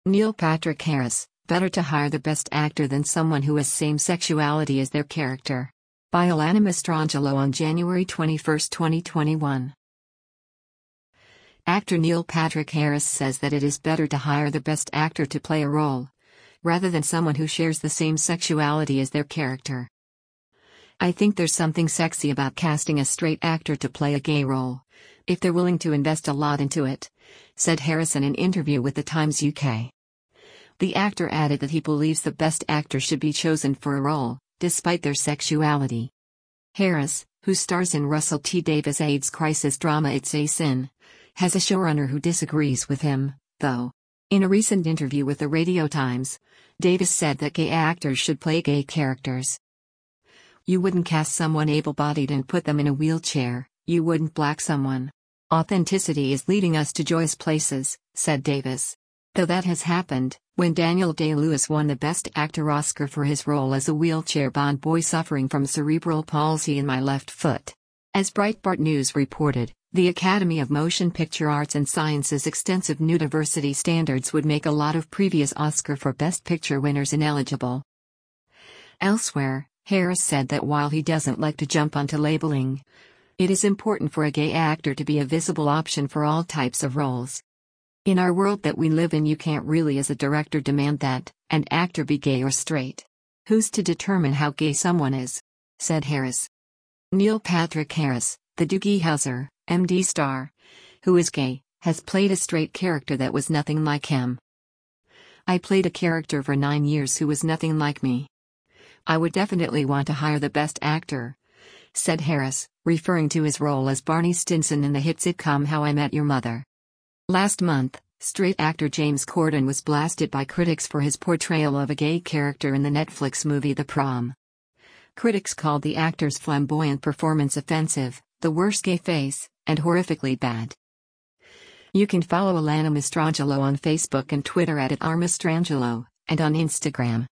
Neil Patrick Harris, better to hire the best actor than someone who has same sexuality as their character. By Alana Mastrangelo on January 21, 2021. Actor Neil Patrick Harris says that it is better to hire the best actor to play a role, rather than someone who shares the same sexuality as their character. I think there's something sexy about casting a straight actor to play a gay role, if they're willing to invest a lot into it, said Harris in an interview with The Times UK. The actor added that he believes the best actor should be chosen for a role, despite their sexuality. Harris, who stars in Russell T Davies' AIDS crisis drama It's a Sin, has a showrunner who disagrees with him, though. In a recent interview with the Radio Times, Davies said that gay actors should play gay characters. You wouldn't cast someone able-bodied and put them in a wheelchair, you wouldn't black someone. Authenticity is leading us to joyous places, said Davies. Though that has happened, when Daniel Day-Lewis won the Best Actor Oscar for his role as a wheelchair-bound boy suffering from cerebral palsy in My Left Foot. As Breitbart News reported, the Academy of Motion Picture Arts and Sciences' extensive new diversity standards would make a lot of previous Oscar for Best Picture winners ineligible. Elsewhere, Harris said that while he doesn't like to jump onto labeling, it is important for a gay actor to be a visible option for all types of roles. In our world that we live in, you can't really as a director demand that an actor be gay or straight. Who's to determine how gay someone is? Said Harris. Neil Patrick Harris, the Doogie Howser, MD star, who is gay, has played a straight character that was nothing like him. I played a character for 9 years who was nothing like me. I would definitely want to hire the best actor, said Harris, referring to his role as Barney Stinson in the hit sitcom How I Met Your Mother. Last month, straight actor James Corden was blasted by critics for his portrayal of a gay character in the Netflix movie The Prom. Critics called the actor's flamboyant performance offensive, the worst gay face, and horrifically bad. You can follow Alana Mastrangelo on Facebook and Twitter @RMastrangelo, and on Instagram